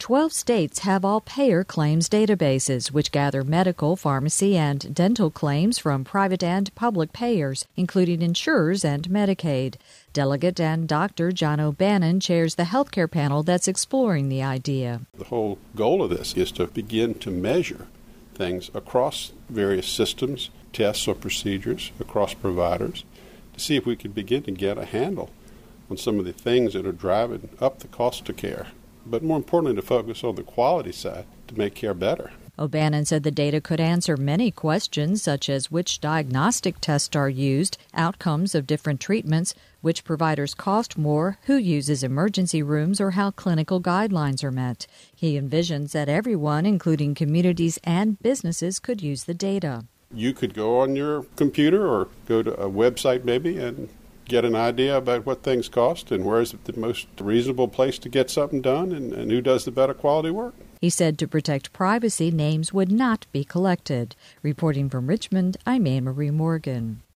12 states have all-payer claims databases, which gather medical, pharmacy, and dental claims from private and public payers, including insurers and Medicaid. Delegate and Dr. John O'Bannon chairs the healthcare panel that's exploring the idea. The whole goal of this is to begin to measure things across various systems, tests or procedures, across providers, to see if we can begin to get a handle on some of the things that are driving up the cost of care, but more importantly to focus on the quality side to make care better. O'Bannon said the data could answer many questions, such as which diagnostic tests are used, outcomes of different treatments, which providers cost more, who uses emergency rooms, or how clinical guidelines are met. He envisions that everyone, including communities and businesses, could use the data. You could go on your computer or go to a website maybe and get an idea about what things cost and where is the most reasonable place to get something done and who does the better quality work. He said to protect privacy, names would not be collected. Reporting from Richmond, I'm Anne Marie Morgan.